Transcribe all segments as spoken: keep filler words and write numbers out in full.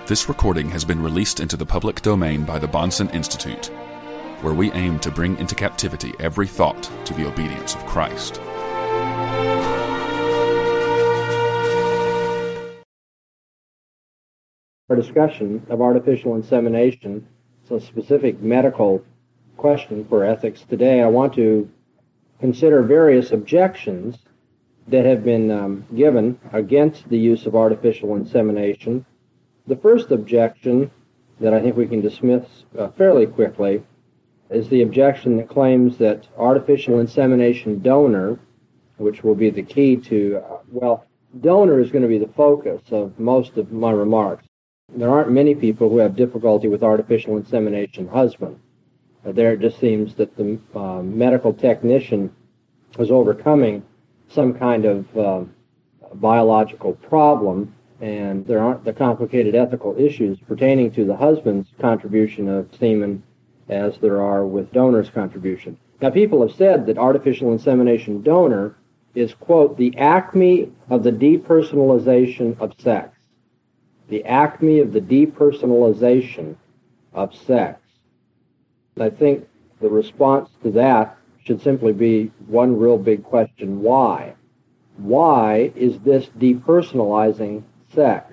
This recording has been released into the public domain by the Bahnsen Institute, where we aim to bring into captivity every thought to the obedience of Christ. Our discussion of artificial insemination is a specific medical question for ethics today. I want to consider various objections that have been um, given against the use of artificial insemination. The first objection that I think we can dismiss uh, fairly quickly is the objection that claims that artificial insemination donor, which will be the key to, uh, well, donor is going to be the focus of most of my remarks. There aren't many people who have difficulty with artificial insemination husband. Uh, there it just seems that the uh, medical technician is overcoming some kind of uh, biological problem, and there aren't the complicated ethical issues pertaining to the husband's contribution of semen as there are with donor's contribution. Now, people have said that artificial insemination donor is, quote, the acme of the depersonalization of sex. The acme of the depersonalization of sex. I think the response to that should simply be one real big question: why? Why is this depersonalizing sex?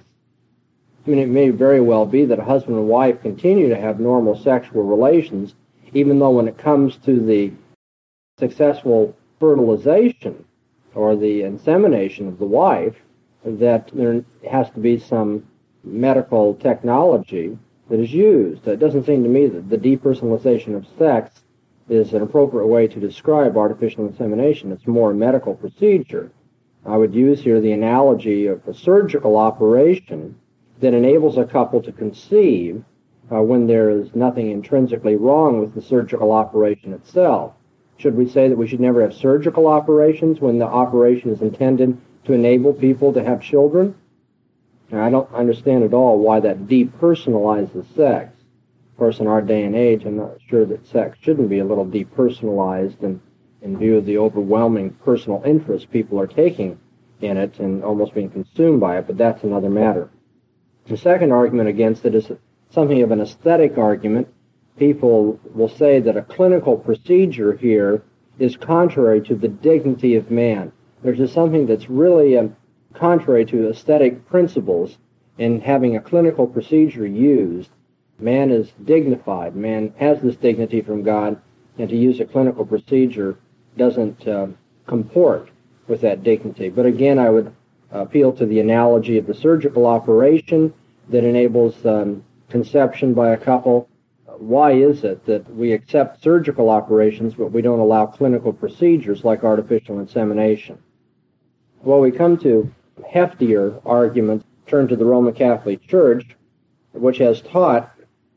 I mean, it may very well be that a husband and wife continue to have normal sexual relations, even though when it comes to the successful fertilization or the insemination of the wife, that there has to be some medical technology that is used. It doesn't seem to me that the depersonalization of sex is an appropriate way to describe artificial insemination. It's more a medical procedure. I would use here the analogy of a surgical operation that enables a couple to conceive uh, when there is nothing intrinsically wrong with the surgical operation itself. Should we say that we should never have surgical operations when the operation is intended to enable people to have children? Now, I don't understand at all why that depersonalizes sex. Of course, in our day and age, I'm not sure that sex shouldn't be a little depersonalized in, in view of the overwhelming personal interest people are taking in it and almost being consumed by it, but that's another matter. The second argument against it is something of an aesthetic argument. People will say that a clinical procedure here is contrary to the dignity of man. There's just something that's really um, contrary to aesthetic principles in having a clinical procedure used. Man is dignified. Man has this dignity from God, and to use a clinical procedure doesn't uh, comport with that dignity. But again, I would appeal to the analogy of the surgical operation that enables um, conception by a couple. Why is it that we accept surgical operations, but we don't allow clinical procedures like artificial insemination? Well, we come to heftier arguments. Turn to the Roman Catholic Church, which has taught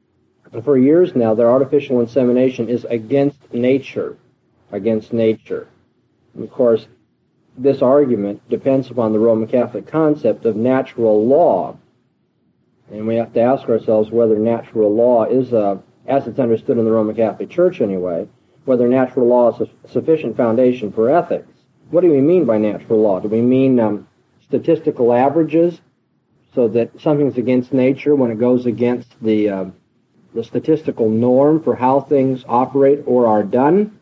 for years now that artificial insemination is against nature, against nature. And of course, this argument depends upon the Roman Catholic concept of natural law. And we have to ask ourselves whether natural law is, uh, as it's understood in the Roman Catholic Church anyway, whether natural law is a sufficient foundation for ethics. What do we mean by natural law? Do we mean um, statistical averages, so that something's against nature when it goes against the uh, the statistical norm for how things operate or are done?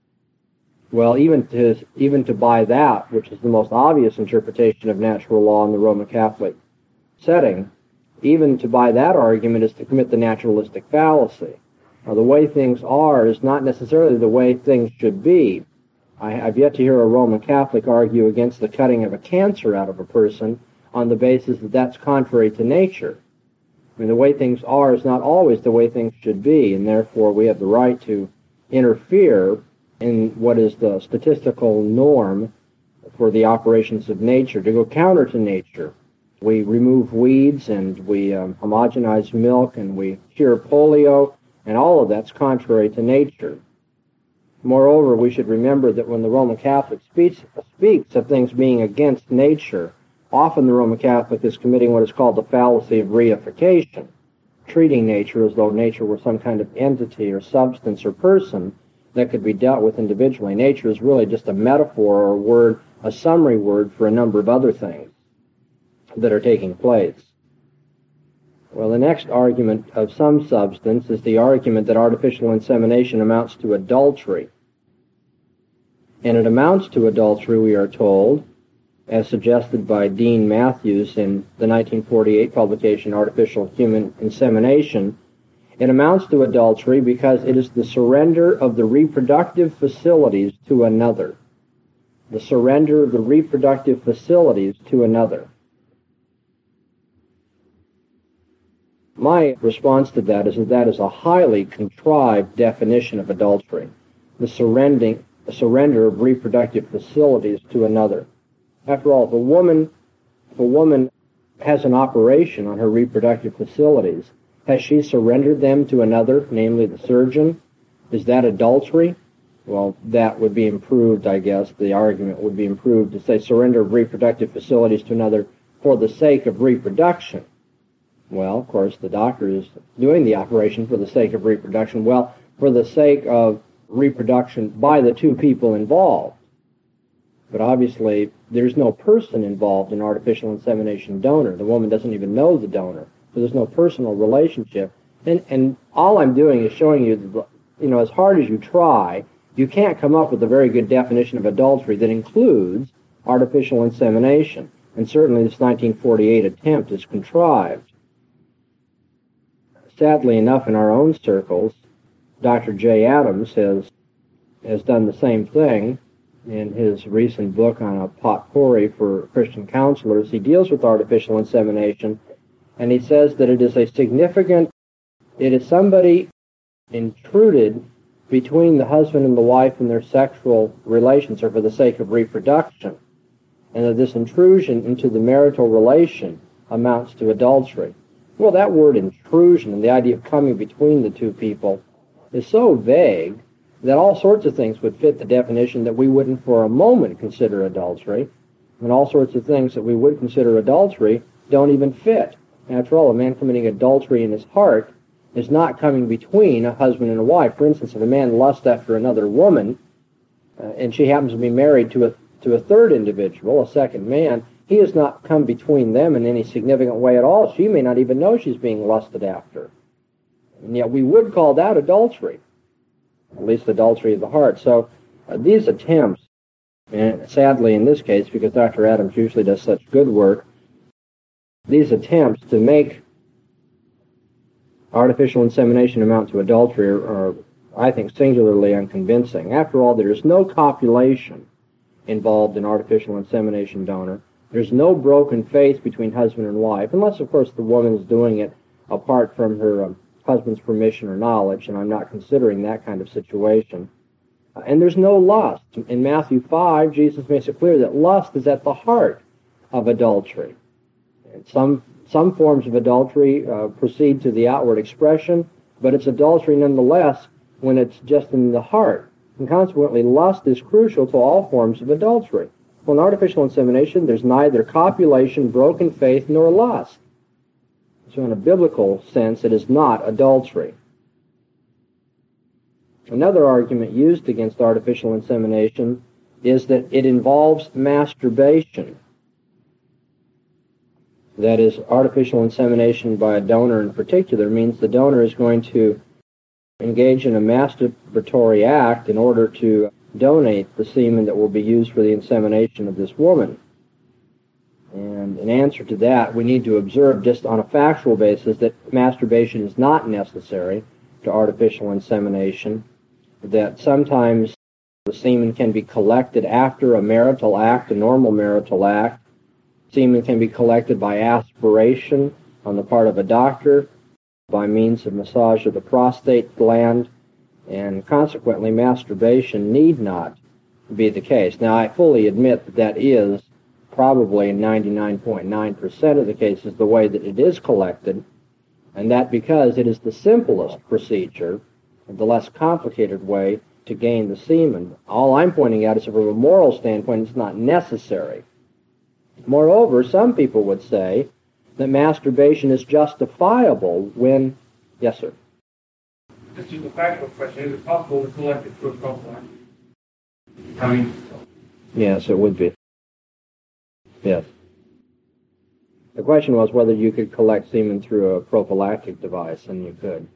Well, even to even to buy that, which is the most obvious interpretation of natural law in the Roman Catholic setting, even to buy that argument is to commit the naturalistic fallacy. Now, the way things are is not necessarily the way things should be. I have yet to hear a Roman Catholic argue against the cutting of a cancer out of a person on the basis that that's contrary to nature. I mean, the way things are is not always the way things should be, and therefore we have the right to interfere in what is the statistical norm for the operations of nature, to go counter to nature. We remove weeds, and we um, homogenize milk, and we cure polio, and all of that's contrary to nature. Moreover, we should remember that when the Roman Catholic speaks, speaks of things being against nature, often the Roman Catholic is committing what is called the fallacy of reification, treating nature as though nature were some kind of entity or substance or person that could be dealt with individually. Nature is really just a metaphor or a word, a summary word for a number of other things that are taking place. Well, the next argument of some substance is the argument that artificial insemination amounts to adultery. And it amounts to adultery, we are told, as suggested by Dean Matthews in the nineteen forty-eight publication Artificial Human Insemination. It amounts to adultery because it is the surrender of the reproductive facilities to another. The surrender of the reproductive facilities to another. My response to that is that that is a highly contrived definition of adultery, the surrendering, the surrender of reproductive facilities to another. After all, if a woman, if a woman has an operation on her reproductive facilities, has she surrendered them to another, namely the surgeon? Is that adultery? Well, that would be improved, I guess. The argument would be improved to say surrender of reproductive facilities to another for the sake of reproduction. Well, of course, the doctor is doing the operation for the sake of reproduction. Well, for the sake of reproduction by the two people involved. But obviously, there's no person involved in artificial insemination donor. The woman doesn't even know the donor. So there's no personal relationship. And, and all I'm doing is showing you that, you know, as hard as you try, you can't come up with a very good definition of adultery that includes artificial insemination. And certainly this nineteen forty-eight attempt is contrived. Sadly enough, in our own circles, Doctor Jay Adams has, has done the same thing. In his recent book on a potpourri for Christian counselors, he deals with artificial insemination, and he says that it is a significant, it is somebody intruded between the husband and the wife in their sexual relations or for the sake of reproduction, and that this intrusion into the marital relation amounts to adultery. Well, that word intrusion and the idea of coming between the two people is so vague that all sorts of things would fit the definition that we wouldn't for a moment consider adultery, and all sorts of things that we would consider adultery don't even fit. After all, a man committing adultery in his heart is not coming between a husband and a wife. For instance, if a man lusts after another woman, uh, and she happens to be married to a, to a third individual, a second man, he has not come between them in any significant way at all. She may not even know she's being lusted after. And yet we would call that adultery, at least adultery of the heart. So uh, these attempts, and sadly in this case, because Doctor Adams usually does such good work, these attempts to make artificial insemination amount to adultery are, are, I think, singularly unconvincing. After all, there is no copulation involved in artificial insemination donor. There's no broken faith between husband and wife, unless, of course, the woman is doing it apart from her um, husband's permission or knowledge, and I'm not considering that kind of situation. Uh, and there's no lust. In Matthew five, Jesus makes it clear that lust is at the heart of adultery. And some some forms of adultery uh, proceed to the outward expression, but it's adultery nonetheless when it's just in the heart. And consequently, lust is crucial to all forms of adultery. Well, in artificial insemination, there's neither copulation, broken faith, nor lust. So in a biblical sense, it is not adultery. Another argument used against artificial insemination is that it involves masturbation. That is, artificial insemination by a donor in particular means the donor is going to engage in a masturbatory act in order to donate the semen that will be used for the insemination of this woman. And in answer to that, we need to observe just on a factual basis that masturbation is not necessary to artificial insemination, that sometimes the semen can be collected after a marital act, a normal marital act. Semen can be collected by aspiration on the part of a doctor, by means of massage of the prostate gland, and consequently masturbation need not be the case. Now, I fully admit that that is probably in ninety-nine point nine percent of the cases the way that it is collected, and that because it is the simplest procedure, the less complicated way to gain the semen. All I'm pointing out is that from a moral standpoint, it's not necessary. Moreover, some people would say that masturbation is justifiable when... Yes, sir? This is a factual question. Is it possible to collect it through a prophylactic? I mean... Yes, it would be. Yes. The question was whether you could collect semen through a prophylactic device, and you could.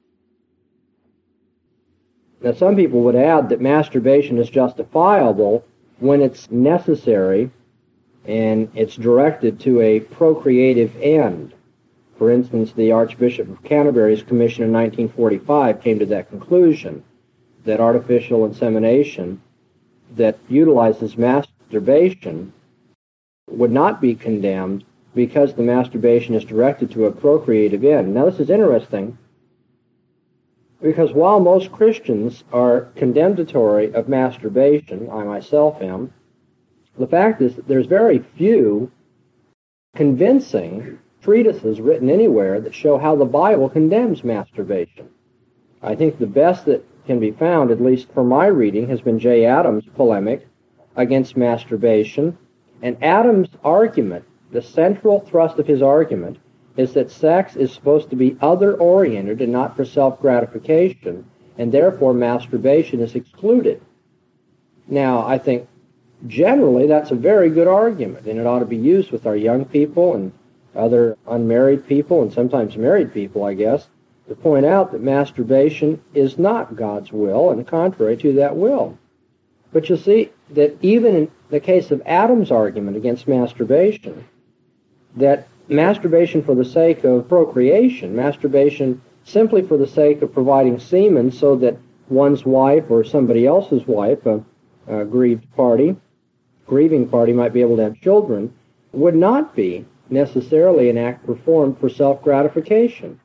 Now, some people would add that masturbation is justifiable when it's necessary and it's directed to a procreative end. For instance, the Archbishop of Canterbury's commission in nineteen forty-five came to that conclusion, that artificial insemination that utilizes masturbation would not be condemned because the masturbation is directed to a procreative end. Now, this is interesting, because while most Christians are condemnatory of masturbation, I myself am, the fact is that there's very few convincing treatises written anywhere that show how the Bible condemns masturbation. I think the best that can be found, at least for my reading, has been J. Adams' polemic against masturbation. And Adams' argument, the central thrust of his argument, is that sex is supposed to be other-oriented and not for self-gratification, and therefore masturbation is excluded. Now, I think generally that's a very good argument, and it ought to be used with our young people and other unmarried people, and sometimes married people, I guess, to point out that masturbation is not God's will and contrary to that will. But you see that even in the case of Adam's argument against masturbation, that masturbation for the sake of procreation, masturbation simply for the sake of providing semen so that one's wife or somebody else's wife, a, a grieved party, grieving party might be able to have children, would not be necessarily an act performed for self-gratification.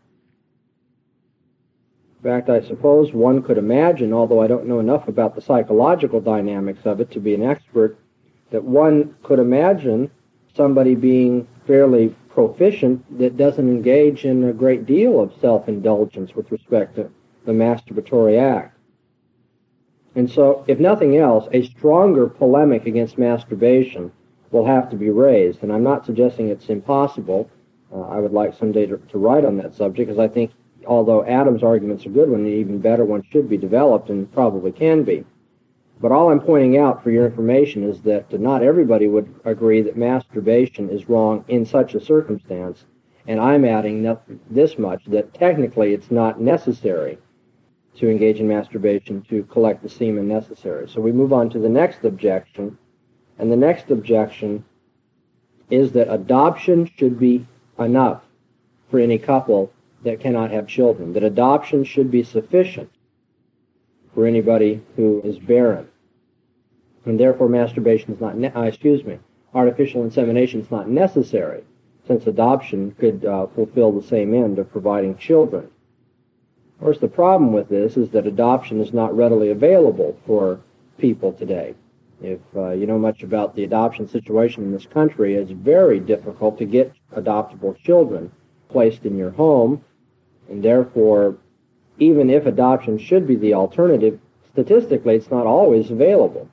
In fact, I suppose one could imagine, although I don't know enough about the psychological dynamics of it to be an expert, that one could imagine somebody being fairly proficient that doesn't engage in a great deal of self-indulgence with respect to the masturbatory act. And so, if nothing else, a stronger polemic against masturbation will have to be raised. And I'm not suggesting it's impossible. Uh, I would like someday to, to write on that subject, because I think, although Adam's argument's a good one, an even better one should be developed and probably can be. But all I'm pointing out for your information is that not everybody would agree that masturbation is wrong in such a circumstance, and I'm adding this much, that technically it's not necessary to engage in masturbation to collect the semen necessary. So we move on to the next objection, and the next objection is that adoption should be enough for any couple that cannot have children, that adoption should be sufficient for anybody who is barren. And therefore masturbation is not, ne- uh, excuse me, artificial insemination is not necessary, since adoption could uh, fulfill the same end of providing children. Of course, the problem with this is that adoption is not readily available for people today. If uh, you know much about the adoption situation in this country, it's very difficult to get adoptable children placed in your home, and therefore, even if adoption should be the alternative, statistically it's not always available.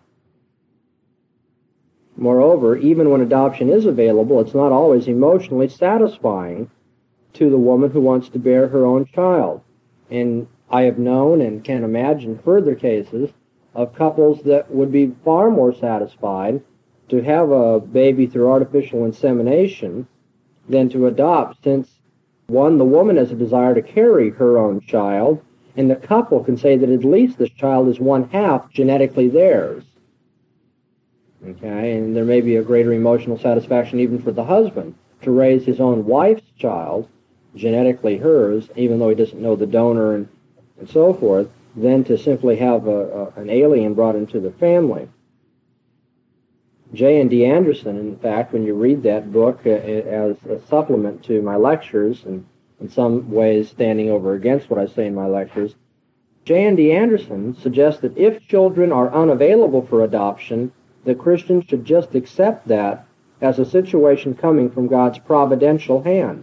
Moreover, even when adoption is available, it's not always emotionally satisfying to the woman who wants to bear her own child. And I have known and can imagine further cases of couples that would be far more satisfied to have a baby through artificial insemination than to adopt, since, one, the woman has a desire to carry her own child, and the couple can say that at least this child is one half genetically theirs. Okay, and there may be a greater emotional satisfaction even for the husband to raise his own wife's child, genetically hers, even though he doesn't know the donor and, and so forth, than to simply have a, a, an alien brought into the family. J and D Anderson, in fact, when you read that book uh, as a supplement to my lectures, and in some ways standing over against what I say in my lectures, J and D Anderson suggests that if children are unavailable for adoption, the Christians should just accept that as a situation coming from God's providential hand.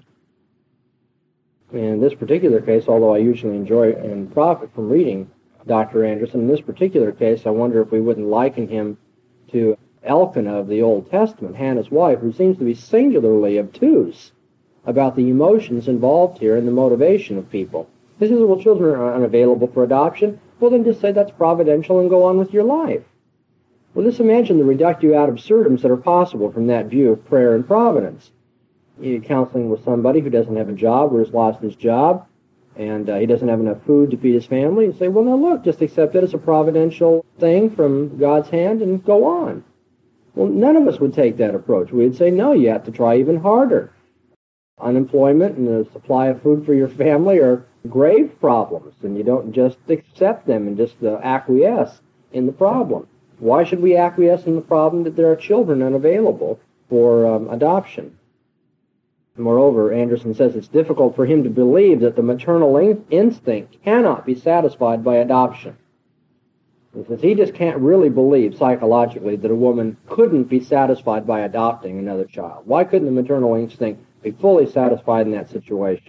In this particular case, although I usually enjoy and profit from reading Doctor Anderson, in this particular case, I wonder if we wouldn't liken him to Elkanah of the Old Testament, Hannah's wife, who seems to be singularly obtuse about the emotions involved here and the motivation of people. He says, well, children are unavailable for adoption. Well, then just say that's providential and go on with your life. Well, just imagine the reductio ad absurdums that are possible from that view of prayer and providence. you're counseling with somebody who doesn't have a job or has lost his job, and uh, he doesn't have enough food to feed his family, and say, well, now look, just accept it as a providential thing from God's hand and go on. Well, none of us would take that approach. We'd say, no, you have to try even harder. Unemployment and the supply of food for your family are grave problems, and you don't just accept them and just uh, acquiesce in the problem. Why should we acquiesce in the problem that there are children unavailable for um, adoption? Moreover, Anderson says it's difficult for him to believe that the maternal in- instinct cannot be satisfied by adoption. He says he just can't really believe psychologically that a woman couldn't be satisfied by adopting another child. Why couldn't the maternal instinct be fully satisfied in that situation?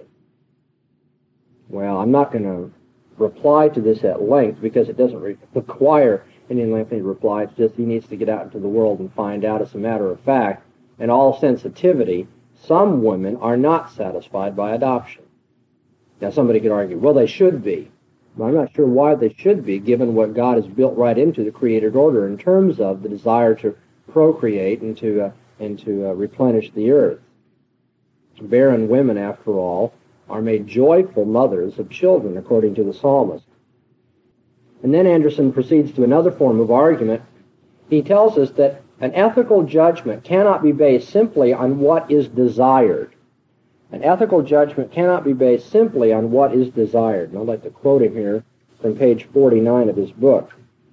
Well, I'm not going to reply to this at length because it doesn't re- require any lengthy reply. It's just he needs to get out into the world and find out as a matter of fact. In all sensitivity, some women are not satisfied by adoption. Now, somebody could argue, well, they should be. But I'm not sure why they should be, given what God has built right into the created order in terms of the desire to procreate and to, uh, and to uh, replenish the earth. Barren women, after all, are made joyful mothers of children, according to the psalmist. And then Anderson proceeds to another form of argument. He tells us that an ethical judgment cannot be based simply on what is desired. An ethical judgment cannot be based simply on what is desired. And I'd like to quote him here from page forty-nine of his book.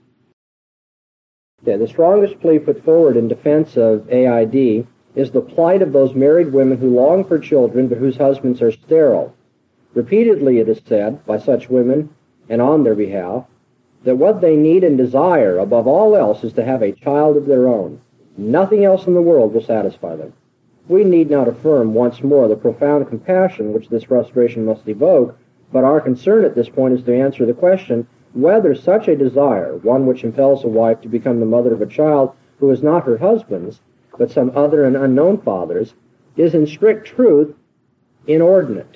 Okay, the strongest plea put forward in defense of A I D is the plight of those married women who long for children but whose husbands are sterile. Repeatedly it is said by such women and on their behalf that what they need and desire above all else is to have a child of their own. Nothing else in the world will satisfy them. We need not affirm once more the profound compassion which this frustration must evoke, but our concern at this point is to answer the question whether such a desire, one which impels a wife to become the mother of a child who is not her husband's, but some other and unknown father's, is in strict truth inordinate,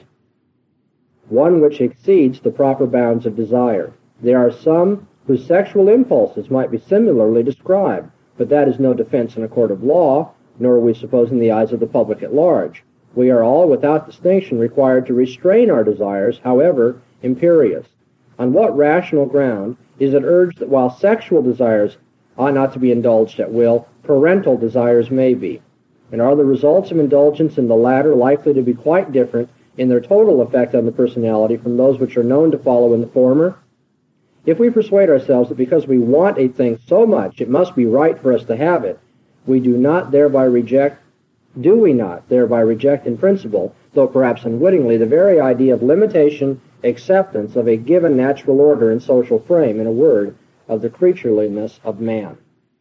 one which exceeds the proper bounds of desire. There are some whose sexual impulses might be similarly described, but that is no defense in a court of law, nor are we supposed in the eyes of the public at large. We are all, without distinction, required to restrain our desires, however imperious. On what rational ground is it urged that while sexual desires ought not to be indulged at will, parental desires may be? And are the results of indulgence in the latter likely to be quite different in their total effect on the personality from those which are known to follow in the former? If we persuade ourselves that because we want a thing so much, it must be right for us to have it, we do not thereby reject, do we not thereby reject in principle, though perhaps unwittingly, the very idea of limitation, acceptance of a given natural order and social frame, in a word, of the creatureliness of man?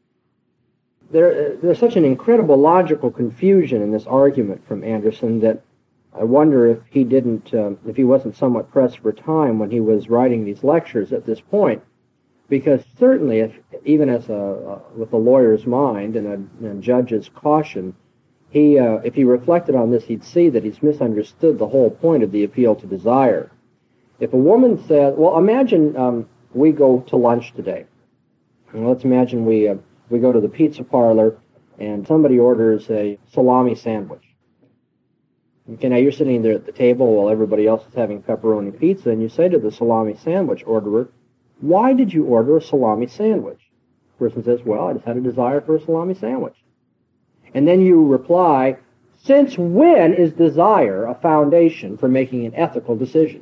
There, there's such an incredible logical confusion in this argument from Anderson that I wonder if he didn't, um, if he wasn't somewhat pressed for time when he was writing these lectures at this point. Because certainly, if even as a uh, with a lawyer's mind and a, and a judge's caution, he uh, if he reflected on this, he'd see that he's misunderstood the whole point of the appeal to desire. If a woman says, "Well, imagine um, we go to lunch today. And let's imagine we uh, we go to the pizza parlor, and somebody orders a salami sandwich. Okay, now you're sitting there at the table while everybody else is having pepperoni pizza, and you say to the salami sandwich orderer, 'Why did you order a salami sandwich?' The person says, 'Well, I just had a desire for a salami sandwich.' And then you reply, 'Since when is desire a foundation for making an ethical decision?'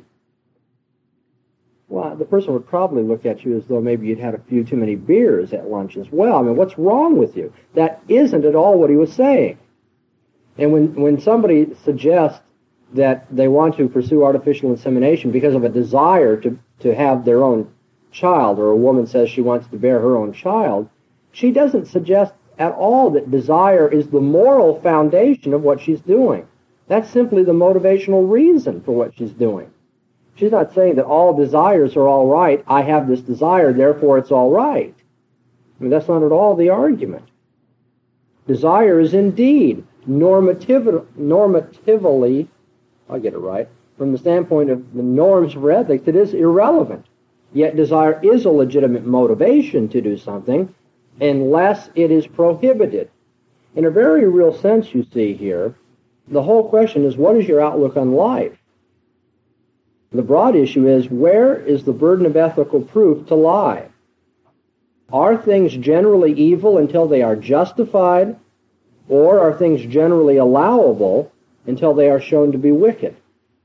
Well, the person would probably look at you as though maybe you'd had a few too many beers at lunch as well. I mean, what's wrong with you? That isn't at all what he was saying. And when, when somebody suggests that they want to pursue artificial insemination because of a desire to, to have their own child, or a woman says she wants to bear her own child, she doesn't suggest at all that desire is the moral foundation of what she's doing. That's simply the motivational reason for what she's doing. She's not saying that all desires are all right. I have this desire, therefore it's all right. I mean, that's not at all the argument. Desire is indeed normativ- normatively, I'll get it right, from the standpoint of the norms for ethics, it is irrelevant. Yet desire is a legitimate motivation to do something unless it is prohibited. In a very real sense, you see here, The whole question is, what is your outlook on life? The broad issue is, where is the burden of ethical proof to lie? Are things generally evil until they are justified, or are things generally allowable until they are shown to be wicked?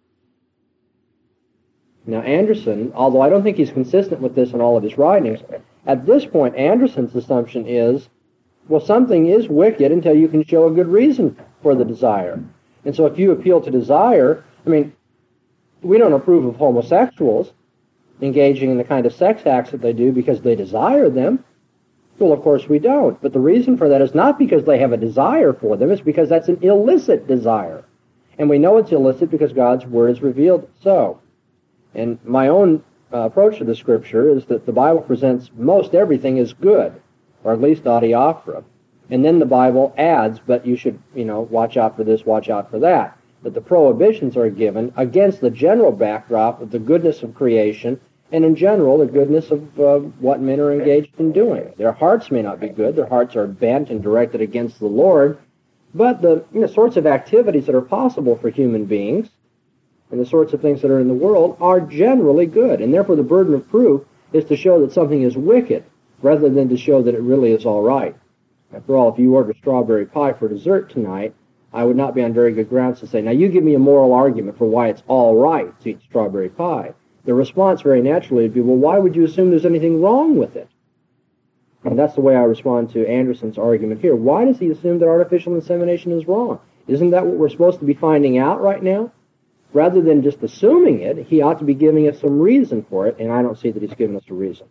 Now, Anderson, although I don't think he's consistent with this in all of his writings, at this point, Anderson's assumption is, well, something is wicked until you can show a good reason for the desire. And so if you appeal to desire, I mean, we don't approve of homosexuals engaging in the kind of sex acts that they do because they desire them. Well, of course we don't. But the reason for that is not because they have a desire for them. It's because that's an illicit desire. And we know it's illicit because God's Word has revealed it so. And my own uh, approach to the Scripture is that the Bible presents most everything as good, or at least adiaphora. And then the Bible adds, but you should, you know, watch out for this, watch out for that. That the prohibitions are given against the general backdrop of the goodness of creation and in general the goodness of uh, what men are engaged in doing. Their hearts may not be good, their hearts are bent and directed against the Lord, but the you know, sorts of activities that are possible for human beings and the sorts of things that are in the world are generally good, and therefore the burden of proof is to show that something is wicked rather than to show that it really is all right. After all, if you order strawberry pie for dessert tonight, I would not be on very good grounds to say, now you give me a moral argument for why it's all right to eat strawberry pie. The response very naturally would be, well, why would you assume there's anything wrong with it? And that's the way I respond to Anderson's argument here. Why does he assume that artificial insemination is wrong? Isn't that what we're supposed to be finding out right now? Rather than just assuming it, he ought to be giving us some reason for it, and I don't see that he's given us a reason.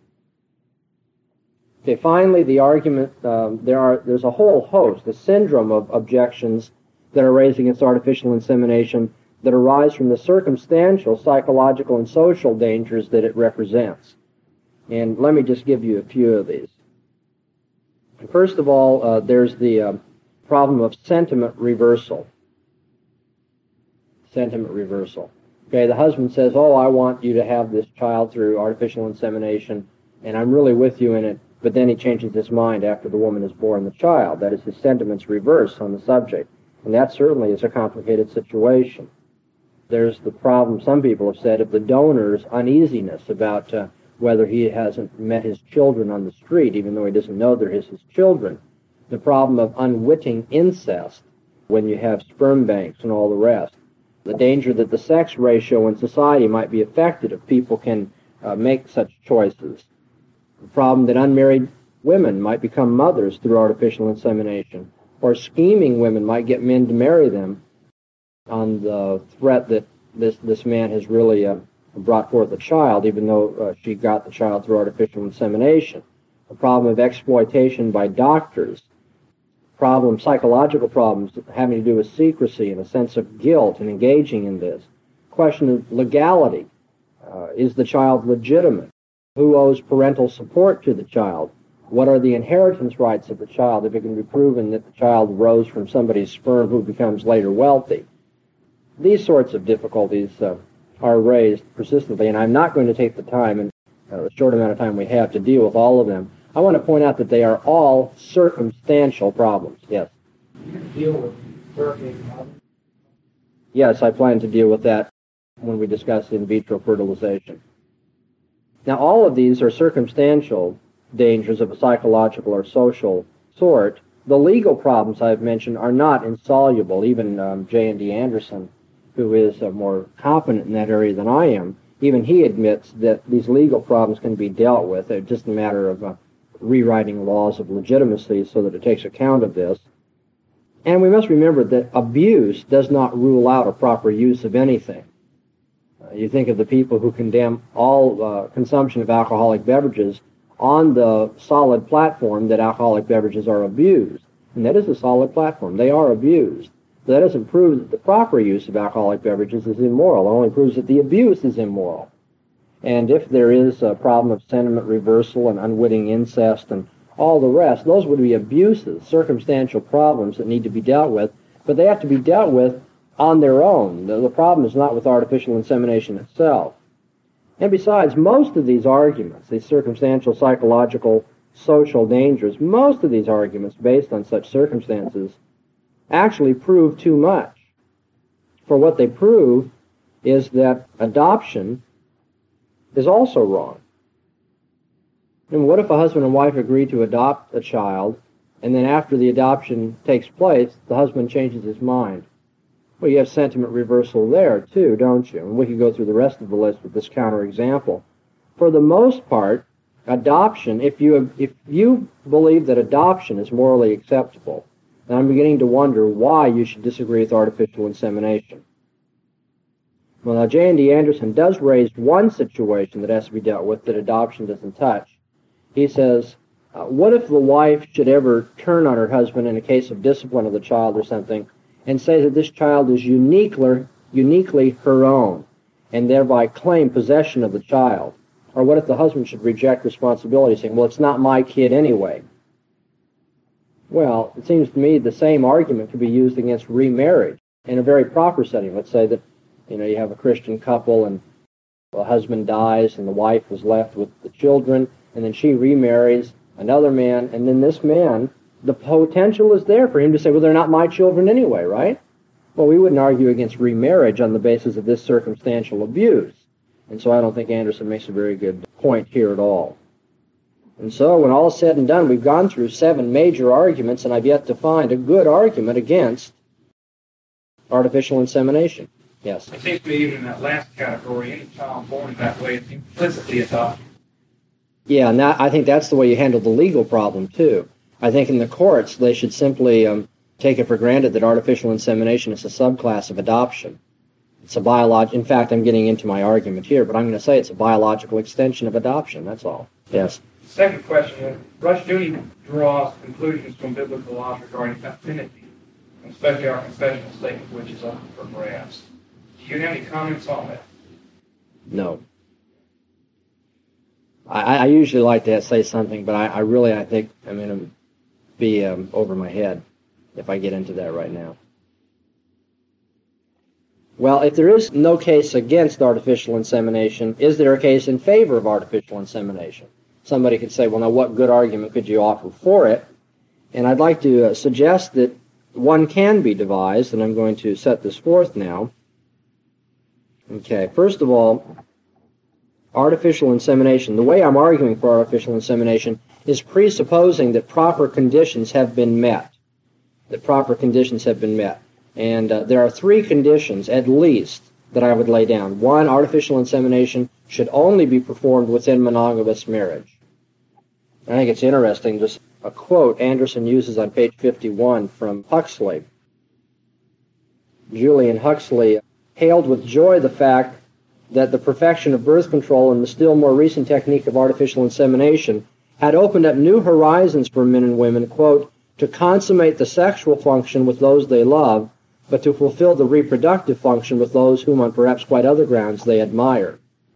Okay, finally, the argument, um, there are there's a whole host, a syndrome of objections that are raised against artificial insemination that arise from the circumstantial, psychological, and social dangers that it represents. And let me just give you a few of these. First of all, uh, there's the uh, problem of sentiment reversal. Sentiment reversal. Okay, the husband says, oh, I want you to have this child through artificial insemination, and I'm really with you in it, but then he changes his mind after the woman has born the child. That is, his sentiments reverse on the subject. And that certainly is a complicated situation. There's the problem, some people have said, of the donor's uneasiness about uh, whether he hasn't met his children on the street, even though he doesn't know they're his, his children. The problem of unwitting incest when you have sperm banks and all the rest. The danger that the sex ratio in society might be affected if people can uh, make such choices. The problem that unmarried women might become mothers through artificial insemination, or scheming women might get men to marry them on the threat that this this man has really uh, brought forth a child, even though uh, she got the child through artificial insemination. The problem of exploitation by doctors. Problem, psychological problems having to do with secrecy and a sense of guilt in engaging in this. Question of legality. Uh, is the child legitimate? Who owes parental support to the child? What are the inheritance rights of the child if it can be proven that the child rose from somebody's sperm who becomes later wealthy? These sorts of difficulties uh, are raised persistently, and I'm not going to take the time in uh, the short amount of time we have to deal with all of them. I want to point out that they are all circumstantial problems. Yes? You deal with surrogate problems? Yes, I plan to deal with that when we discuss in vitro fertilization. Now, all of these are circumstantial dangers of a psychological or social sort. The legal problems I've mentioned are not insoluble. Even um, J and D Anderson, who is uh, more competent in that area than I am, even he admits that these legal problems can be dealt with. It's just a matter of uh, rewriting laws of legitimacy so that it takes account of this. And we must remember that abuse does not rule out a proper use of anything. Uh, you think of the people who condemn all uh, consumption of alcoholic beverages on the solid platform that alcoholic beverages are abused. And that is a solid platform. They are abused. But that doesn't prove that the proper use of alcoholic beverages is immoral. It only proves that the abuse is immoral. And if there is a problem of sentiment reversal and unwitting incest and all the rest, those would be abuses, circumstantial problems that need to be dealt with, but they have to be dealt with on their own. The, the problem is not with artificial insemination itself. And besides, most of these arguments, these circumstantial, psychological, social dangers, most of these arguments based on such circumstances actually prove too much. for what they prove is that adoption is also wrong. And what if a husband and wife agree to adopt a child, and then after the adoption takes place, the husband changes his mind? Well, you have sentiment reversal there, too, don't you? And we could go through the rest of the list with this counterexample. For the most part, adoption, if you if you believe that adoption is morally acceptable, then I'm beginning to wonder why you should disagree with artificial insemination. Well, now, J and D Anderson does raise one situation that has to be dealt with that adoption doesn't touch. He says, uh, what if the wife should ever turn on her husband in a case of discipline of the child or something, and say that this child is uniquely, uniquely her own, and thereby claim possession of the child? Or what if the husband should reject responsibility, saying, well, it's not my kid anyway? Well, it seems to me the same argument could be used against remarriage in a very proper setting. Let's say that, you know, you have a Christian couple and the husband dies and the wife is left with the children, and then she remarries another man, and then this man, the potential is there for him to say, well, they're not my children anyway, right? Well, we wouldn't argue against remarriage on the basis of this circumstantial abuse. And so I don't think Anderson makes a very good point here at all. And so when all is said and done, we've gone through seven major arguments, and I've yet to find a good argument against artificial insemination. Yes? It seems to me even in that last category, any child born that way is implicitly adopted. Yeah, and that, I think that's the way you handle the legal problem, too. I think in the courts, they should simply um, take it for granted that artificial insemination is a subclass of adoption. It's a biolog- In fact, I'm getting into my argument here, but I'm going to say it's a biological extension of adoption, that's all. Yes? Second question is, Rushdoony draws conclusions from biblical laws regarding affinity, especially our confessional statement, which is up for grabs. Do you have any comments on that? No. I, I usually like to say something, but I, I really, I think I'm going to be um, over my head if I get into that right now. Well, if there is no case against artificial insemination, is there a case in favor of artificial insemination? Somebody could say, well, now what good argument could you offer for it? And I'd like to uh, suggest that one can be devised, and I'm going to set this forth now. Okay, first of all, artificial insemination. The way I'm arguing for artificial insemination is presupposing that proper conditions have been met. That proper conditions have been met. And uh, there are three conditions, at least, that I would lay down. One, artificial insemination should only be performed within monogamous marriage. I think it's interesting, just a quote Anderson uses on page fifty-one from Huxley. Julian Huxley hailed with joy the fact that the perfection of birth control and the still more recent technique of artificial insemination had opened up new horizons for men and women, quote, to consummate the sexual function with those they love, but to fulfill the reproductive function with those whom on perhaps quite other grounds they admire.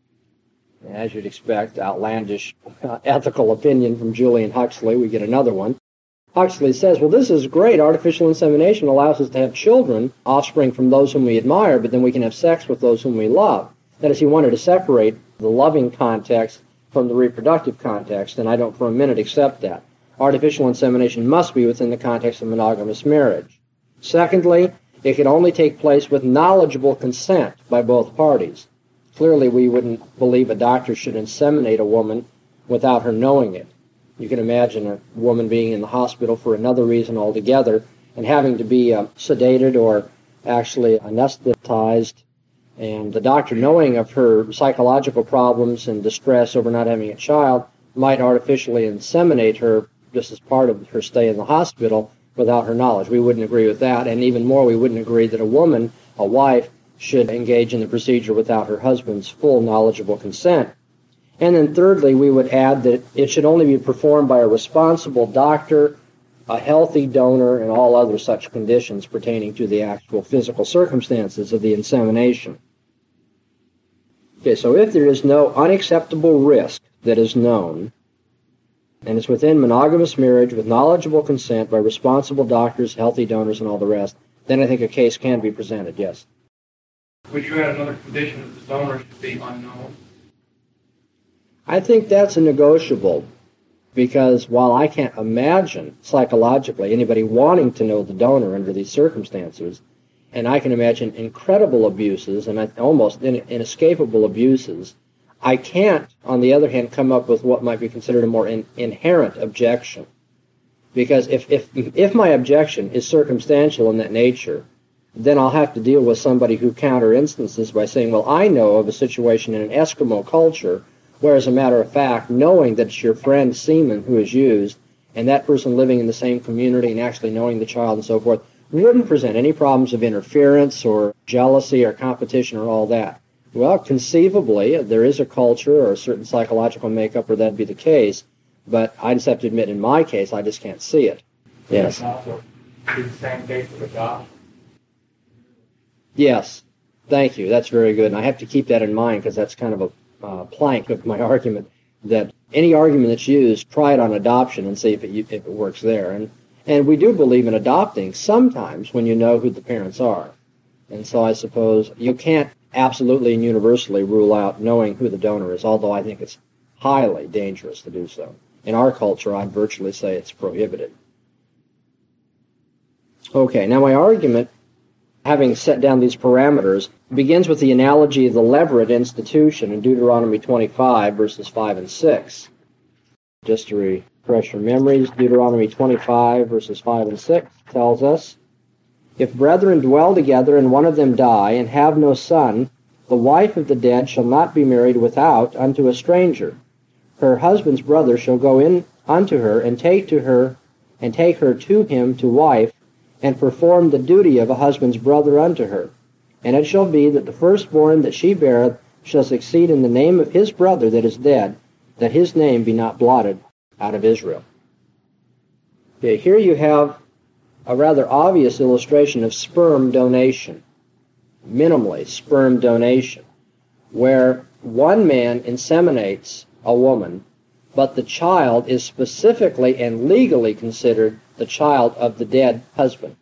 As you'd expect, outlandish uh, ethical opinion from Julian Huxley. We get another one. Huxley says, well, this is great. Artificial insemination allows us to have children, offspring from those whom we admire, but then we can have sex with those whom we love. That is, he wanted to separate the loving context from the reproductive context, and I don't for a minute accept that. Artificial insemination must be within the context of monogamous marriage. Secondly, it can only take place with knowledgeable consent by both parties. Clearly, we wouldn't believe a doctor should inseminate a woman without her knowing it. You can imagine a woman being in the hospital for another reason altogether and having to be uh, sedated or actually anesthetized, and the doctor, knowing of her psychological problems and distress over not having a child, might artificially inseminate her just as part of her stay in the hospital without her knowledge. We wouldn't agree with that, and even more, we wouldn't agree that a woman, a wife, should engage in the procedure without her husband's full knowledgeable consent. And then thirdly, we would add that it should only be performed by a responsible doctor, a healthy donor, and all other such conditions pertaining to the actual physical circumstances of the insemination. Okay, so if there is no unacceptable risk that is known, and it's within monogamous marriage with knowledgeable consent by responsible doctors, healthy donors, and all the rest, then I think a case can be presented, yes. Would you add another condition that the donor should be unknown? I think that's a negotiable, because while I can't imagine psychologically anybody wanting to know the donor under these circumstances, and I can imagine incredible abuses and almost inescapable abuses, I can't, on the other hand, come up with what might be considered a more in, inherent objection. Because if, if, if my objection is circumstantial in that nature, then I'll have to deal with somebody who counter instances by saying, well, I know of a situation in an Eskimo culture where, as a matter of fact, knowing that it's your friend semen who is used, and that person living in the same community and actually knowing the child and so forth, wouldn't present any problems of interference or jealousy or competition or all that. Well, conceivably, there is a culture or a certain psychological makeup where that'd be the case, but I just have to admit, in my case, I just can't see it. Yes. Also, the same case with adoption. Yes. Thank you. That's very good. And I have to keep that in mind because that's kind of a uh, plank of my argument, that any argument that's used, try it on adoption and see if it, if it works there. And And we do believe in adopting sometimes when you know who the parents are. And so I suppose you can't absolutely and universally rule out knowing who the donor is, although I think it's highly dangerous to do so. In our culture, I'd virtually say it's prohibited. Okay, now my argument, having set down these parameters, begins with the analogy of the Levirate institution in Deuteronomy twenty-five, verses five and six. Just to re- refresh your memories, Deuteronomy twenty-five, verses five and six tells us, "If brethren dwell together and one of them die and have no son, the wife of the dead shall not be married without unto a stranger. Her husband's brother shall go in unto her and take to her and take her to him to wife, and perform the duty of a husband's brother unto her. And it shall be that the firstborn that she beareth shall succeed in the name of his brother that is dead, that his name be not blotted out of Israel." Okay, here you have a rather obvious illustration of sperm donation, minimally sperm donation, where one man inseminates a woman, but the child is specifically and legally considered the child of the dead husband.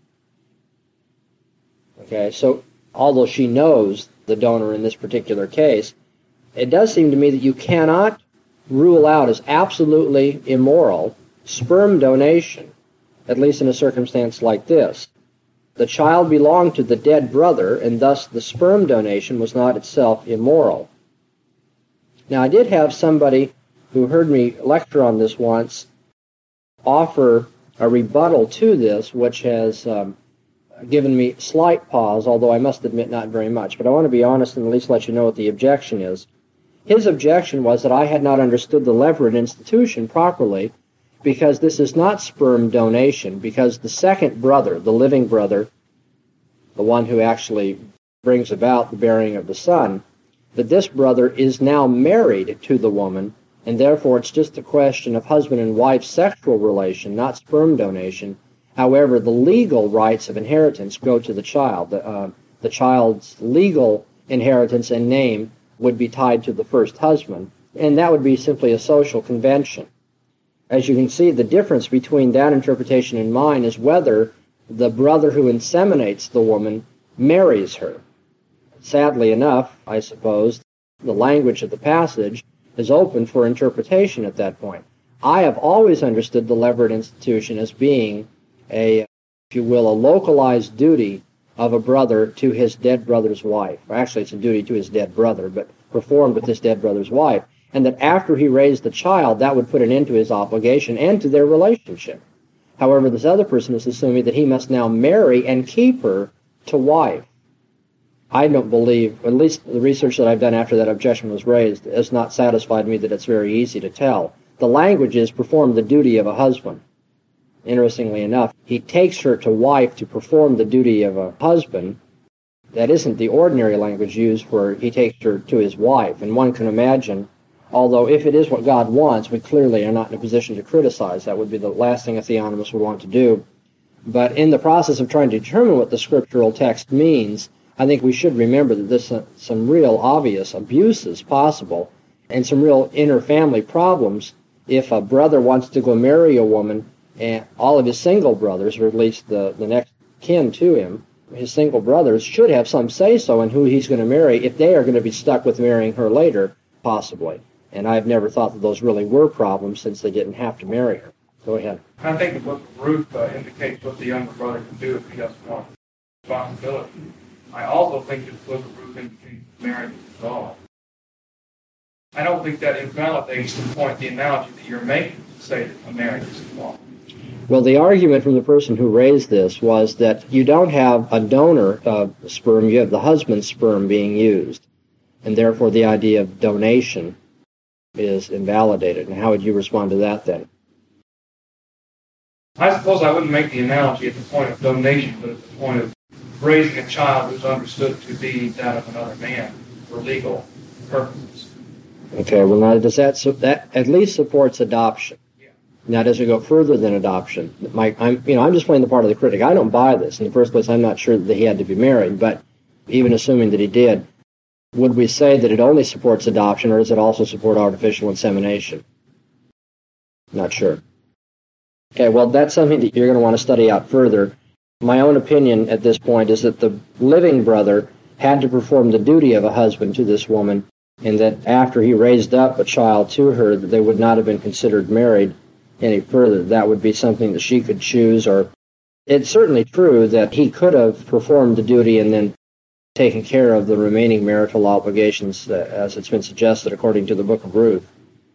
Okay, so although she knows the donor in this particular case, it does seem to me that you cannot rule out as absolutely immoral sperm donation, at least in a circumstance like this. The child belonged to the dead brother, and thus the sperm donation was not itself immoral. Now, I did have somebody who heard me lecture on this once offer a rebuttal to this, which has um, given me slight pause, although I must admit not very much. But I want to be honest and at least let you know what the objection is. His objection was that I had not understood the Levirate institution properly, because this is not sperm donation, because the second brother, the living brother, the one who actually brings about the bearing of the son, that this brother is now married to the woman, and therefore it's just a question of husband and wife sexual relation, not sperm donation. However, the legal rights of inheritance go to the child. The, uh, the child's legal inheritance and name would be tied to the first husband, and that would be simply a social convention. As you can see, the difference between that interpretation and mine is whether the brother who inseminates the woman marries her. Sadly enough, I suppose, the language of the passage is open for interpretation at that point. I have always understood the Levirate institution as being a, if you will, a localized duty of a brother to his dead brother's wife. Actually, it's a duty to his dead brother, but performed with his dead brother's wife. And that after he raised the child, that would put an end to his obligation and to their relationship. However, this other person is assuming that he must now marry and keep her to wife. I don't believe, at least the research that I've done after that objection was raised, has not satisfied me that it's very easy to tell. The language is perform the duty of a husband. Interestingly enough, he takes her to wife to perform the duty of a husband. That isn't the ordinary language used for he takes her to his wife. And one can imagine, although if it is what God wants, we clearly are not in a position to criticize. That would be the last thing a theonomist would want to do. But in the process of trying to determine what the scriptural text means, I think we should remember that there's some, some real obvious abuses possible and some real inter-family problems if a brother wants to go marry a woman and all of his single brothers, or at least the, the next kin to him, his single brothers, should have some say-so in who he's going to marry if they are going to be stuck with marrying her later, possibly. And I've never thought that those really were problems since they didn't have to marry her. Go ahead. I think the book of Ruth uh, indicates what the younger brother can do if he doesn't want. responsibility. I also think that the Book of Ruth indicates marriage is all. I don't think that invalidates the point, the analogy that you're making to say that a marriage is involved. Well, the argument from the person who raised this was that you don't have a donor of sperm, you have the husband's sperm being used, and therefore the idea of donation is invalidated. And how would you respond to that then? I suppose I wouldn't make the analogy at the point of donation, but at the point of raising a child who's understood to be that of another man for legal purposes. Okay, well now does that, so that at least supports adoption. Now, does it go further than adoption? My, I'm, you know, I'm just playing the part of the critic. I don't buy this. In the first place, I'm not sure that he had to be married, but even assuming that he did, would we say that it only supports adoption, or does it also support artificial insemination? Not sure. Okay, well, that's something that you're going to want to study out further. My own opinion at this point is that the living brother had to perform the duty of a husband to this woman, and that after he raised up a child to her, that they would not have been considered married any further. That would be something that she could choose, or it's certainly true that he could have performed the duty and then taken care of the remaining marital obligations, uh, as it's been suggested according to the Book of Ruth.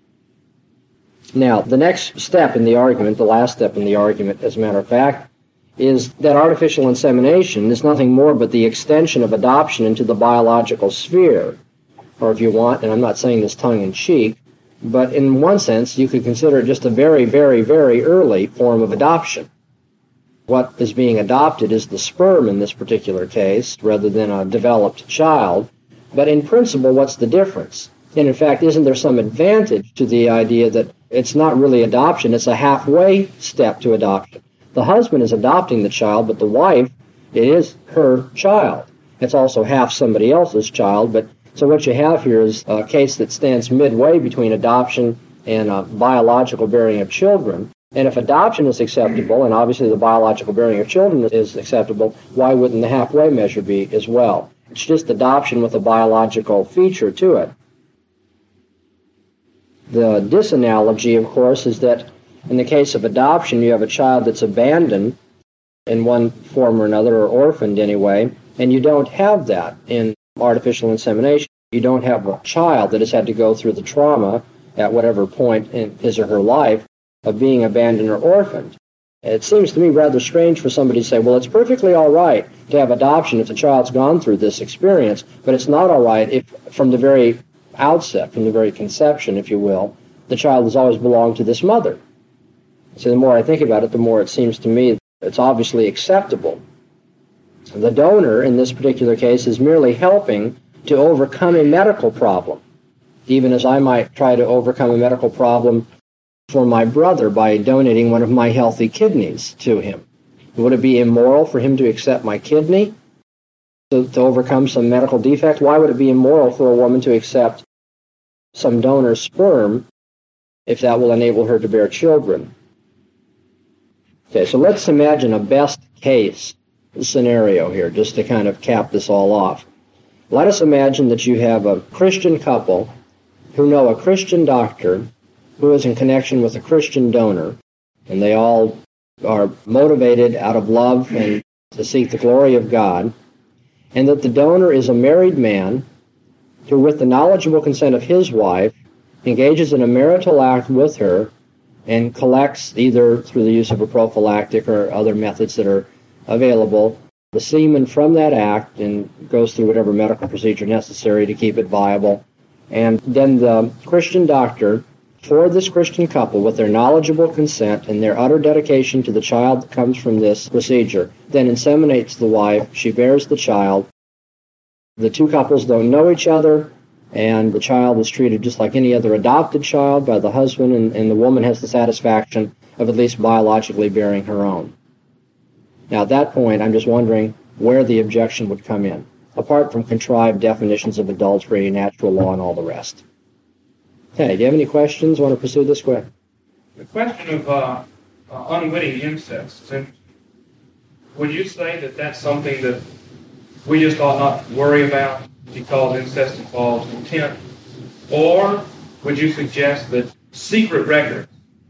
Now, the next step in the argument, the last step in the argument, as a matter of fact, is that artificial insemination is nothing more but the extension of adoption into the biological sphere, or if you want, and I'm not saying this tongue-in-cheek, but in one sense, you could consider it just a very, very, very early form of adoption. What is being adopted is the sperm in this particular case, rather than a developed child. But in principle, what's the difference? And in fact, isn't there some advantage to the idea that it's not really adoption, it's a halfway step to adoption? The husband is adopting the child, but the wife, it is her child. It's also half somebody else's child, but so what you have here is a case that stands midway between adoption and uh, biological bearing of children. And if adoption is acceptable, and obviously the biological bearing of children is acceptable, why wouldn't the halfway measure be as well? It's just adoption with a biological feature to it. The disanalogy, of course, is that in the case of adoption, you have a child that's abandoned in one form or another, or orphaned anyway, and you don't have that in artificial insemination. You don't have a child that has had to go through the trauma at whatever point in his or her life of being abandoned or orphaned. It seems to me rather strange for somebody to say, well, it's perfectly all right to have adoption if the child's gone through this experience, but it's not all right if from the very outset, from the very conception, if you will, the child has always belonged to this mother. So the more I think about it, the more it seems to me it's obviously acceptable. The donor, in this particular case, is merely helping to overcome a medical problem, even as I might try to overcome a medical problem for my brother by donating one of my healthy kidneys to him. Would it be immoral for him to accept my kidney to, to overcome some medical defect? Why would it be immoral for a woman to accept some donor's sperm if that will enable her to bear children? Okay, so let's imagine a best case scenario here, just to kind of cap this all off. Let us imagine that you have a Christian couple who know a Christian doctor who is in connection with a Christian donor, and they all are motivated out of love and to seek the glory of God, and that the donor is a married man who, with the knowledgeable consent of his wife, engages in a marital act with her and collects, either through the use of a prophylactic or other methods that are available, the semen from that act and goes through whatever medical procedure necessary to keep it viable. And then the Christian doctor, for this Christian couple, with their knowledgeable consent and their utter dedication to the child that comes from this procedure, then inseminates the wife. She bears the child. The two couples don't know each other, and the child is treated just like any other adopted child by the husband, and, and the woman has the satisfaction of at least biologically bearing her own. Now, at that point, I'm just wondering where the objection would come in, apart from contrived definitions of adultery, natural law, and all the rest. Okay, do you have any questions? Want to pursue this question? The question of uh, uh, unwitting incest is interesting. Would you say that that's something that we just ought not to worry about because incest involves intent? Or would you suggest that secret records be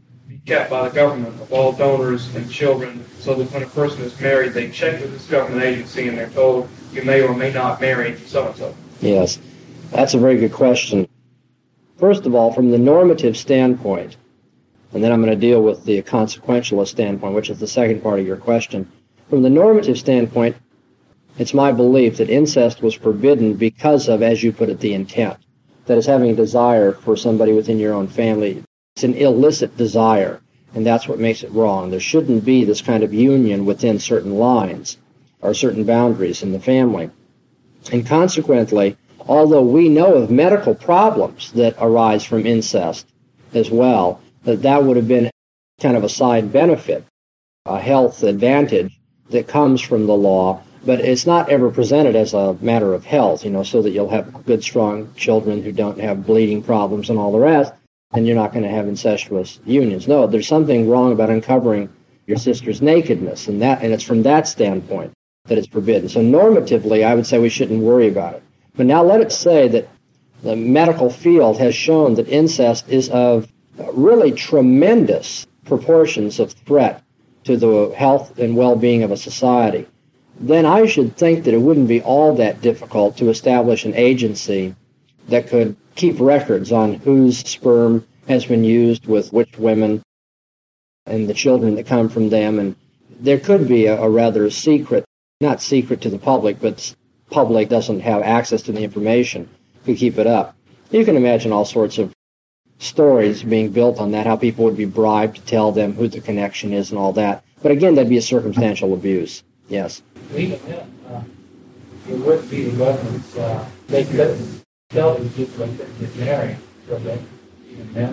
kept by the government of all donors and children, so that when a person is married, they check with this government agency and they're told you may or may not marry so-and-so? Yes, that's a very good question. First of all, from the normative standpoint, and then I'm going to deal with the consequentialist standpoint, which is the second part of your question. From the normative standpoint, it's my belief that incest was forbidden because of, as you put it, the intent. That is, having a desire for somebody within your own family. It's an illicit desire, and that's what makes it wrong. There shouldn't be this kind of union within certain lines or certain boundaries in the family. And consequently, although we know of medical problems that arise from incest as well, that that would have been kind of a side benefit, a health advantage that comes from the law, but it's not ever presented as a matter of health, you know, so that you'll have good, strong children who don't have bleeding problems and all the rest, and you're not going to have incestuous unions. No, there's something wrong about uncovering your sister's nakedness, and that, and it's from that standpoint that it's forbidden. So normatively, I would say we shouldn't worry about it. But now let it say that the medical field has shown that incest is of really tremendous proportions of threat to the health and well-being of a society. Then I should think that it wouldn't be all that difficult to establish an agency that could keep records on whose sperm has been used with which women and the children that come from them. And there could be a, a rather secret, not secret to the public, but public doesn't have access to the information, could keep it up. You can imagine all sorts of stories being built on that, how people would be bribed to tell them who the connection is and all that. But again, that'd be a circumstantial abuse. Yes. Even then, uh, it wouldn't be the government's, uh, they couldn't tell these people they couldn't get married, so they, even then.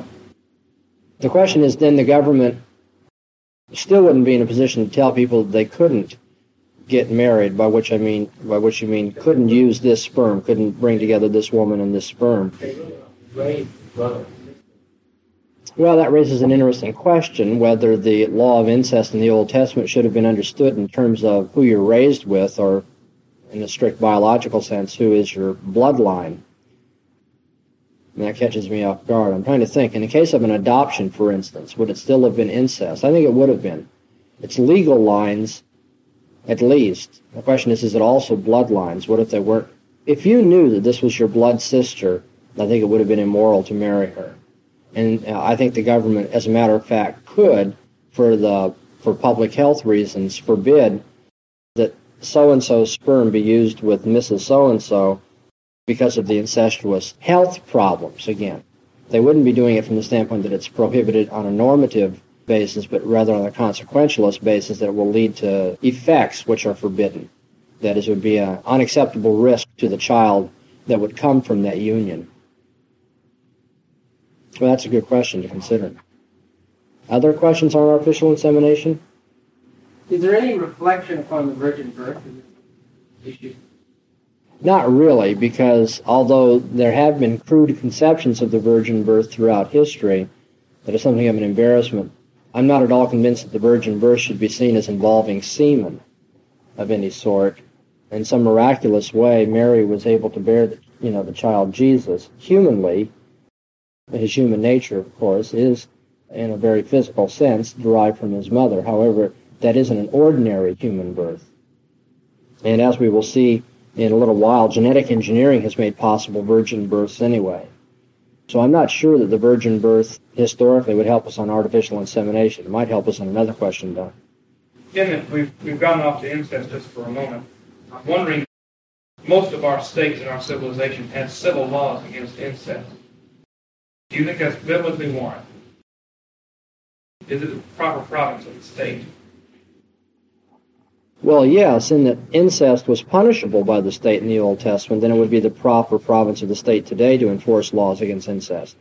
The question is then the government still wouldn't be in a position to tell people they couldn't get married, by which I mean, by which you mean couldn't use this sperm, couldn't bring together this woman and this sperm. They really raised brothers. Well, that raises an interesting question, whether the law of incest in the Old Testament should have been understood in terms of who you're raised with, or in a strict biological sense, who is your bloodline. And that catches me off guard. I'm trying to think. In the case of an adoption, for instance, would it still have been incest? I think it would have been. It's legal lines, at least. The question is, is it also bloodlines? What if they weren't? If you knew that this was your blood sister, I think it would have been immoral to marry her. And I think the government, as a matter of fact, could, for the for public health reasons, forbid that so-and-so's sperm be used with Missus So-and-so because of the incestuous health problems, again. They wouldn't be doing it from the standpoint that it's prohibited on a normative basis, but rather on a consequentialist basis that it will lead to effects which are forbidden. That is, it would be an unacceptable risk to the child that would come from that union. Well, that's a good question to consider. Other questions on artificial insemination? Is there any reflection upon the virgin birth in this issue? Not really, because although there have been crude conceptions of the virgin birth throughout history that is something of an embarrassment, I'm not at all convinced that the virgin birth should be seen as involving semen of any sort. In some miraculous way, Mary was able to bear the, you know, the child Jesus humanly. His human nature, of course, is, in a very physical sense, derived from his mother. However, that isn't an ordinary human birth. And as we will see in a little while, genetic engineering has made possible virgin births anyway. So I'm not sure that the virgin birth historically would help us on artificial insemination. It might help us on another question, though. Again, we've, we've gotten off to incest just for a moment. I'm wondering, most of our states in our civilization have civil laws against incest. Do you think that's biblically warranted? Is it the proper province of the state? Well, yes, in that incest was punishable by the state in the Old Testament, then it would be the proper province of the state today to enforce laws against incest.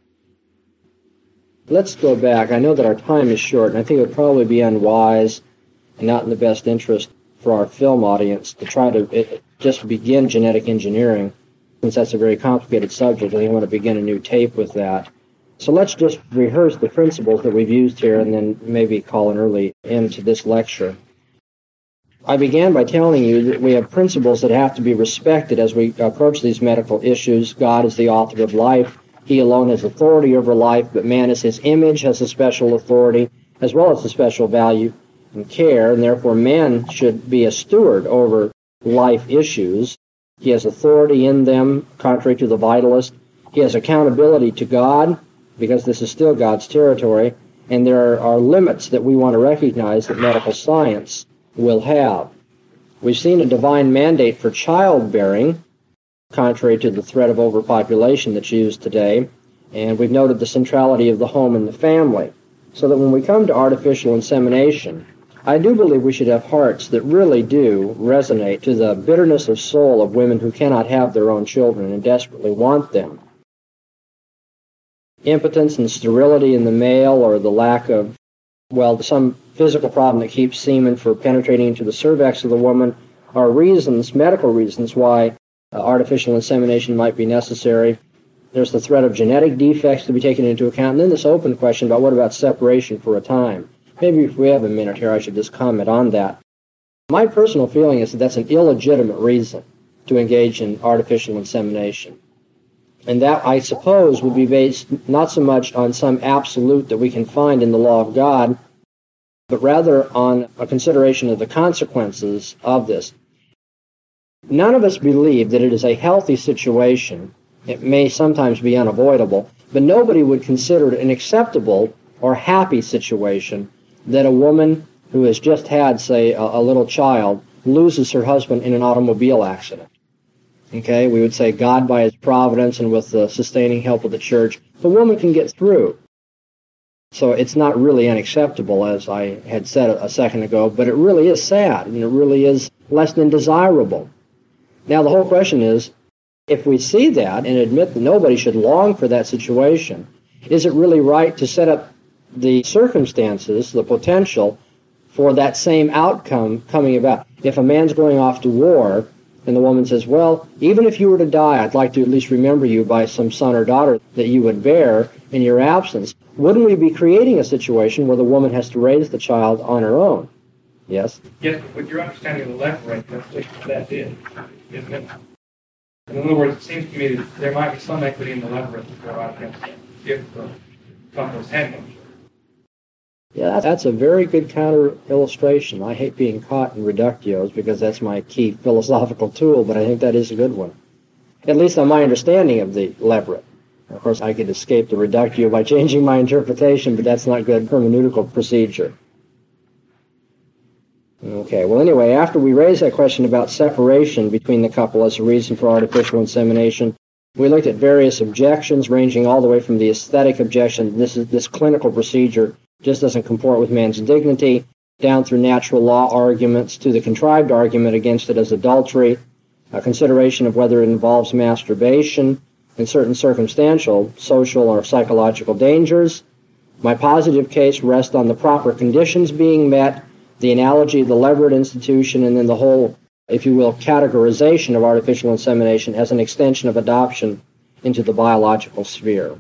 Let's go back. I know that our time is short, and I think it would probably be unwise and not in the best interest for our film audience to try to it, just begin genetic engineering, since that's a very complicated subject. I think I want to begin a new tape with that. So let's just rehearse the principles that we've used here and then maybe call an early end to this lecture. I began by telling you that we have principles that have to be respected as we approach these medical issues. God is the author of life. He alone has authority over life, but man as his image has a special authority as well as a special value and care, and therefore man should be a steward over life issues. He has authority in them, contrary to the vitalist. He has accountability to God, because this is still God's territory, and there are limits that we want to recognize that medical science will have. We've seen a divine mandate for childbearing, contrary to the threat of overpopulation that's used today, and we've noted the centrality of the home and the family, so that when we come to artificial insemination, I do believe we should have hearts that really do resonate to the bitterness of soul of women who cannot have their own children and desperately want them. Impotence and sterility in the male, or the lack of, well, some physical problem that keeps semen from penetrating into the cervix of the woman, are reasons, medical reasons, why uh, artificial insemination might be necessary. There's the threat of genetic defects to be taken into account, and then this open question about what about separation for a time. Maybe if we have a minute here, I should just comment on that. My personal feeling is that that's an illegitimate reason to engage in artificial insemination. And that, I suppose, would be based not so much on some absolute that we can find in the law of God, but rather on a consideration of the consequences of this. None of us believe that it is a healthy situation. It may sometimes be unavoidable, but nobody would consider it an acceptable or happy situation that a woman who has just had, say, a, a little child loses her husband in an automobile accident. Okay, we would say God by his providence and with the sustaining help of the church, the woman can get through. So it's not really unacceptable, as I had said a second ago, but it really is sad, and it really is less than desirable. Now the whole question is, if we see that and admit that nobody should long for that situation, is it really right to set up the circumstances, the potential, for that same outcome coming about? If a man's going off to war, and the woman says, well, even if you were to die, I'd like to at least remember you by some son or daughter that you would bear in your absence, wouldn't we be creating a situation where the woman has to raise the child on her own? Yes? Yes, but with your understanding of the levirate, that's what that is, isn't it? In other words, it seems to me that there might be some equity in the levirate before I can give the couple's handling. Yeah, that's a very good counter illustration. I hate being caught in reductios because that's my key philosophical tool, but I think that is a good one. At least on my understanding of the levirate. Of course, I could escape the reductio by changing my interpretation, but that's not good hermeneutical procedure. Okay, well anyway, after we raised that question about separation between the couple as a reason for artificial insemination, we looked at various objections ranging all the way from the aesthetic objection, this is this clinical procedure just doesn't comport with man's dignity, down through natural law arguments to the contrived argument against it as adultery, a consideration of whether it involves masturbation, and certain circumstantial, social, or psychological dangers. My positive case rests on the proper conditions being met, the analogy of the Leverett Institution, and then the whole, if you will, categorization of artificial insemination as an extension of adoption into the biological sphere.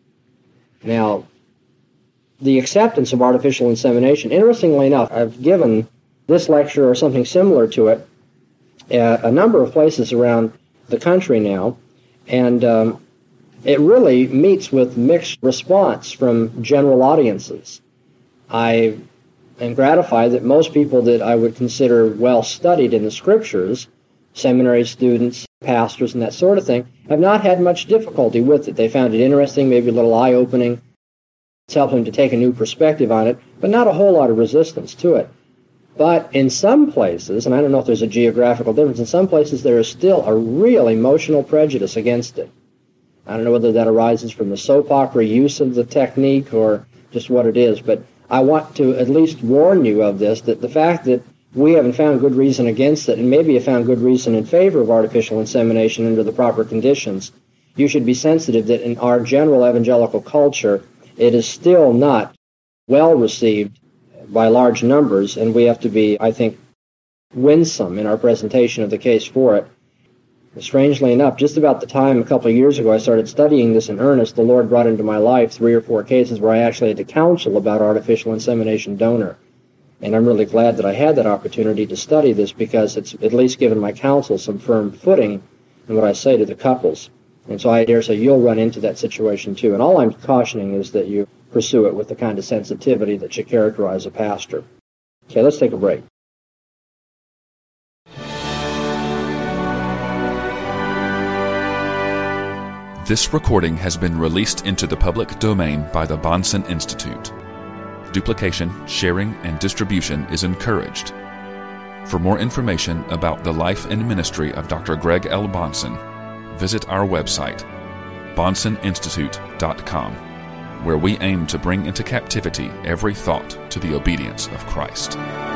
Now, the acceptance of artificial insemination, interestingly enough, I've given this lecture or something similar to it at a number of places around the country now, and um, it really meets with mixed response from general audiences. I am gratified that most people that I would consider well-studied in the scriptures, seminary students, pastors, and that sort of thing, have not had much difficulty with it. They found it interesting, maybe a little eye-opening. It's helped them to take a new perspective on it, but not a whole lot of resistance to it. But in some places, and I don't know if there's a geographical difference, in some places there is still a real emotional prejudice against it. I don't know whether that arises from the soap opera use of the technique or just what it is, but I want to at least warn you of this, that the fact that we haven't found good reason against it, and maybe have found good reason in favor of artificial insemination under the proper conditions, you should be sensitive that in our general evangelical culture, it is still not well received by large numbers, and we have to be, I think, winsome in our presentation of the case for it. Strangely enough, just about the time a couple of years ago I started studying this in earnest, the Lord brought into my life three or four cases where I actually had to counsel about artificial insemination donor. And I'm really glad that I had that opportunity to study this, because it's at least given my counsel some firm footing in what I say to the couples. And so I dare say you'll run into that situation too. And all I'm cautioning is that you pursue it with the kind of sensitivity that should characterize a pastor. Okay, let's take a break. This recording has been released into the public domain by the Bahnsen Institute. Duplication, sharing, and distribution is encouraged. For more information about the life and ministry of Doctor Greg L. Bahnsen, visit our website, bahnsen institute dot com, where we aim to bring into captivity every thought to the obedience of Christ.